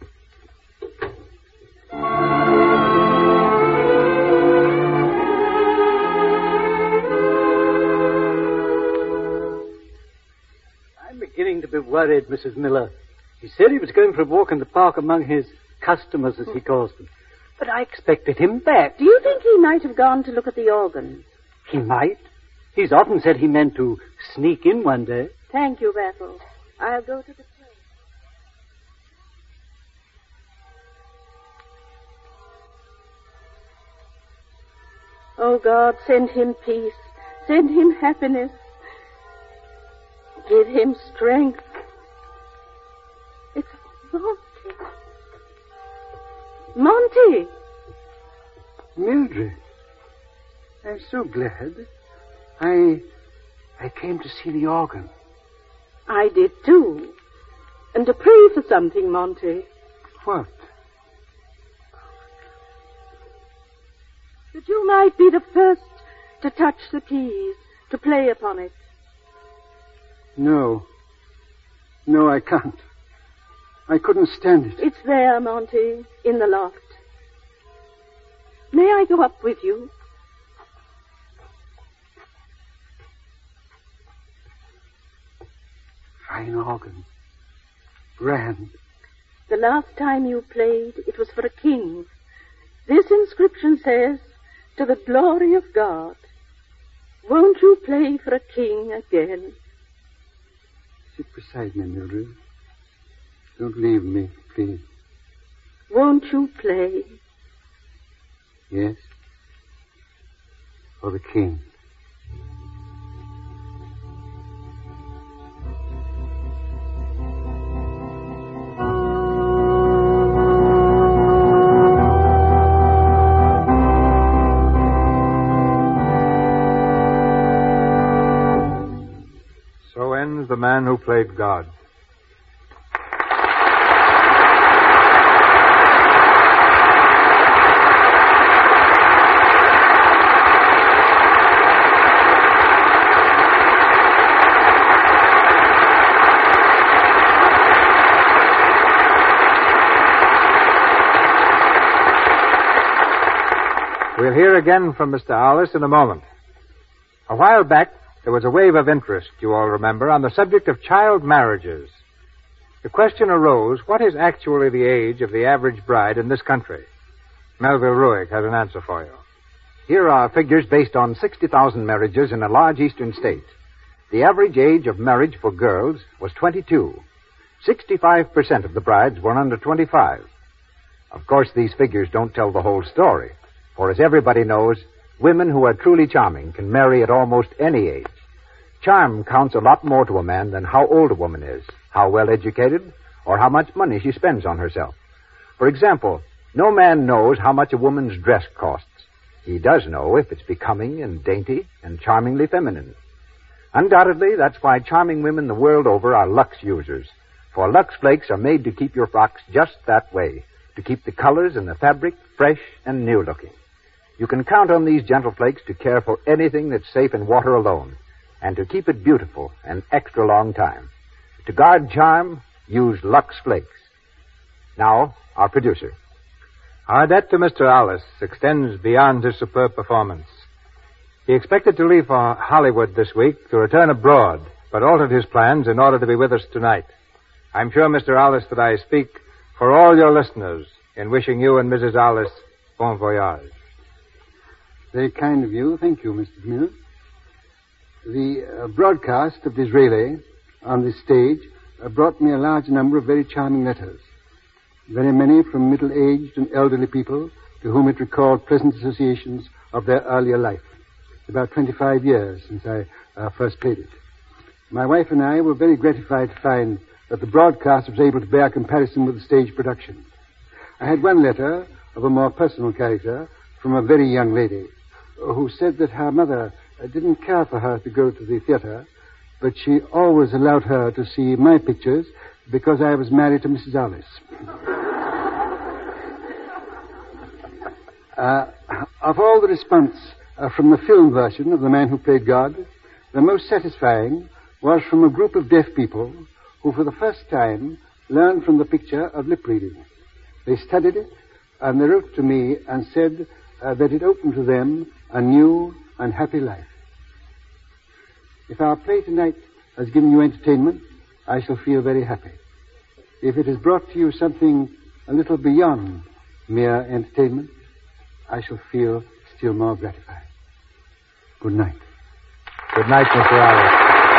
I'm beginning to be worried, Missus Miller. He said he was going for a walk in the park among his customers, as he calls them. But I expected him back. Do you think he might have gone to look at the organ? He might. He's often said he meant to sneak in one day. Thank you, Bethel. I'll go to the play. Oh, God, send him peace. Send him happiness. Give him strength. It's Monty. Monty! Mildred, I'm so glad. I... I came to see the organ. I did, too. And to pray for something, Monty. What? That you might be the first to touch the keys, to play upon it. No. No, I can't. I couldn't stand it. It's there, Monty, in the loft. May I go up with you? Fine organ. Grand. The last time you played, it was for a king. This inscription says, to the glory of God. Won't you play for a king again? Sit beside me, Mildred. Don't leave me, please. Won't you play? Yes. For the king. So ends The Man Who Played God. We'll hear again from Mister Hollis in a moment. A while back, there was a wave of interest, you all remember, on the subject of child marriages. The question arose, what is actually the age of the average bride in this country? Melville Ruick has an answer for you. Here are figures based on sixty thousand marriages in a large eastern state. The average age of marriage for girls was twenty-two. sixty-five percent of the brides were under twenty-five. Of course, these figures don't tell the whole story. For as everybody knows, women who are truly charming can marry at almost any age. Charm counts a lot more to a man than how old a woman is, how well educated, or how much money she spends on herself. For example, no man knows how much a woman's dress costs. He does know if it's becoming and dainty and charmingly feminine. Undoubtedly, that's why charming women the world over are Lux users. For Lux Flakes are made to keep your frocks just that way, to keep the colors and the fabric fresh and new-looking. You can count on these gentle flakes to care for anything that's safe in water alone, and to keep it beautiful an extra long time. To guard charm, use Lux Flakes. Now, our producer. Our debt to Mister Alice extends beyond his superb performance. He expected to leave for Hollywood this week to return abroad, but altered his plans in order to be with us tonight. I'm sure, Mister Alice, that I speak for all your listeners in wishing you and Missus Alice bon voyage. Very kind of you. Thank you, Mister Mill. The uh, broadcast of Disraeli on this stage uh, brought me a large number of very charming letters. Very many from middle-aged and elderly people to whom it recalled pleasant associations of their earlier life. It's about twenty-five years since I uh, first played it. My wife and I were very gratified to find that the broadcast was able to bear comparison with the stage production. I had one letter of a more personal character from a very young lady who said that her mother uh, didn't care for her to go to the theater, but she always allowed her to see my pictures because I was married to Missus Alice. uh, of all the response uh, from the film version of The Man Who Played God, the most satisfying was from a group of deaf people who for the first time learned from the picture of lip reading. They studied it, and they wrote to me and said uh, that it opened to them a new and happy life. If our play tonight has given you entertainment, I shall feel very happy. If it has brought to you something a little beyond mere entertainment, I shall feel still more gratified. Good night. Good night, Mister Alice.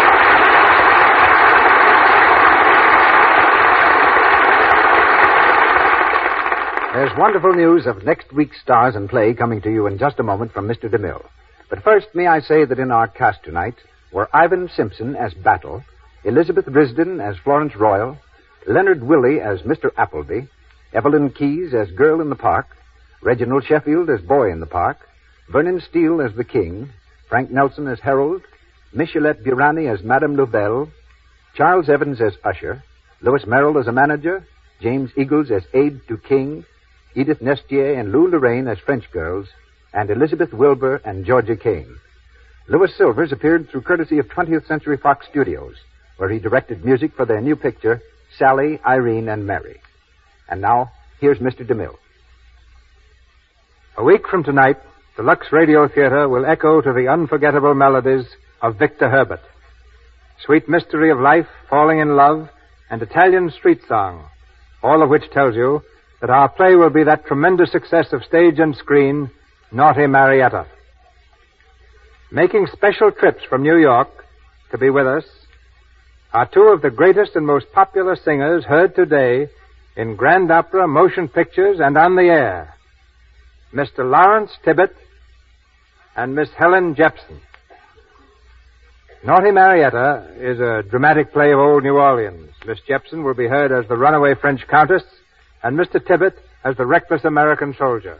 There's wonderful news of next week's stars and play coming to you in just a moment from Mister DeMille. But first, may I say that in our cast tonight were Ivan Simpson as Battle, Elizabeth Risden as Florence Royal, Leonard Willey as Mister Appleby, Evelyn Keyes as Girl in the Park, Reginald Sheffield as Boy in the Park, Vernon Steele as the King, Frank Nelson as Harold, Michelet Burani as Madame Loubelle, Charles Evans as Usher, Louis Merrill as a manager, James Eagles as aide to King, Edith Nestier and Lou Lorraine as French girls, and Elizabeth Wilbur and Georgia Kane. Louis Silvers appeared through courtesy of twentieth Century Fox Studios, where he directed music for their new picture, Sally, Irene, and Mary. And now, here's Mister DeMille. A week from tonight, the Lux Radio Theater will echo to the unforgettable melodies of Victor Herbert. Sweet Mystery of Life, Falling in Love, and Italian Street Song, all of which tells you that our play will be that tremendous success of stage and screen, Naughty Marietta. Making special trips from New York to be with us are two of the greatest and most popular singers heard today in grand opera, motion pictures, and on the air, Mister Lawrence Tibbett and Miss Helen Jepson. Naughty Marietta is a dramatic play of old New Orleans. Miss Jepson will be heard as the runaway French countess, and Mister Tibbett as the reckless American soldier.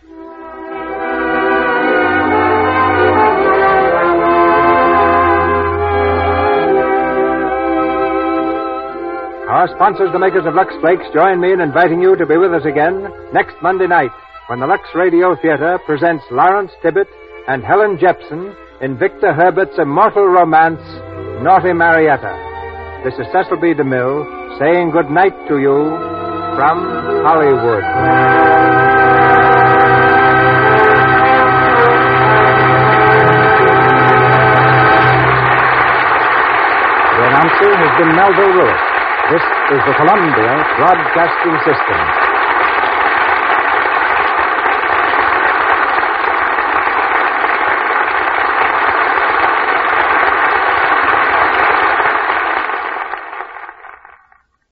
Our sponsors, the makers of Lux Flakes, join me in inviting you to be with us again next Monday night when the Lux Radio Theater presents Lawrence Tibbett and Helen Jepson in Victor Herbert's immortal romance, Naughty Marietta. This is Cecil B. DeMille saying good night to you from Hollywood. The announcer has been Melville Ruick. This is the Columbia Broadcasting System.